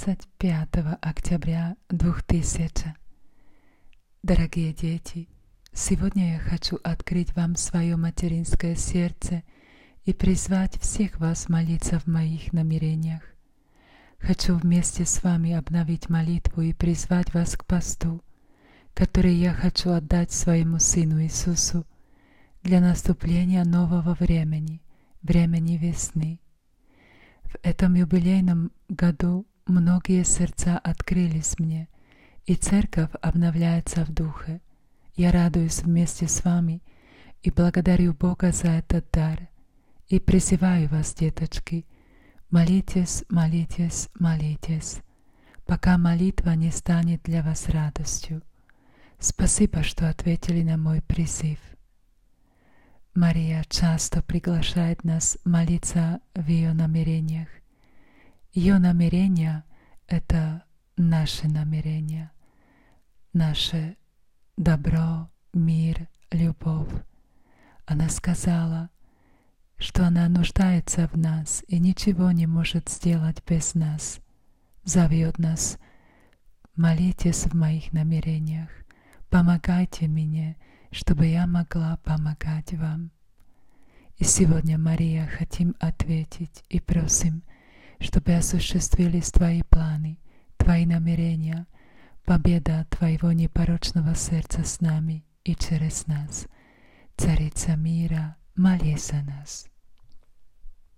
25 октября 2000. Дорогие дети, сегодня я хочу открыть вам свое материнское сердце и призвать всех вас молиться в моих намерениях. Хочу вместе с вами обновить молитву и призвать вас к посту, который я хочу отдать своему Сыну Иисусу для наступления нового времени, времени весны. В этом юбилейном году многие сердца открылись мне, и Церковь обновляется в Духе. Я радуюсь вместе с вами и благодарю Бога за этот дар. И призываю вас, деточки, молитесь, молитесь, молитесь, пока молитва не станет для вас радостью. Спасибо, что ответили на мой призыв. Мария часто приглашает нас молиться в ее намерениях. Ее намерения — это наши намерения, наше добро, мир, любовь. Она сказала, что она нуждается в нас и ничего не может сделать без нас. Зовет нас: молитесь в моих намерениях, помогайте мне, чтобы я могла помогать вам. И сегодня, Мария, хотим ответить и просим, чтобы осуществились Твои планы, Твои намерения, победа Твоего непорочного сердца с нами и через нас. Царица мира, молись за нас.